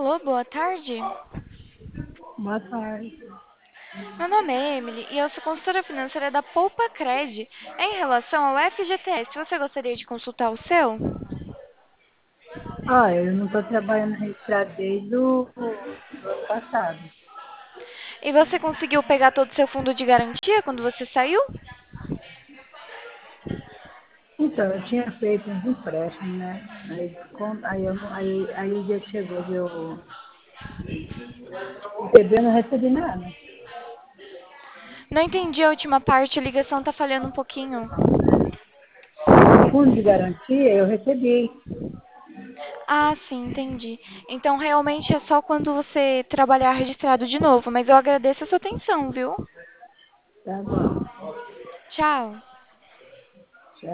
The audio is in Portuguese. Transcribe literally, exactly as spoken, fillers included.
Alô, boa tarde. Boa tarde. Meu nome é Emily e eu sou consultora financeira da Poupa Cred. Em relação ao F G T S, você gostaria de consultar o seu? Ah, eu não estou trabalhando registrado desde o do ano passado. E você conseguiu pegar todo o seu fundo de garantia quando você saiu? Então, eu tinha feito uns empréstimos, né? Aí, com- aí, eu não- aí, aí o dia que chegou de eu receber, eu não recebi nada. Não entendi a última parte, a ligação tá falhando um pouquinho. O fundo de garantia eu recebi. Ah, sim, entendi. Então realmente é só quando você trabalhar registrado de novo, mas eu agradeço a sua atenção, viu? Tá bom. Tchau.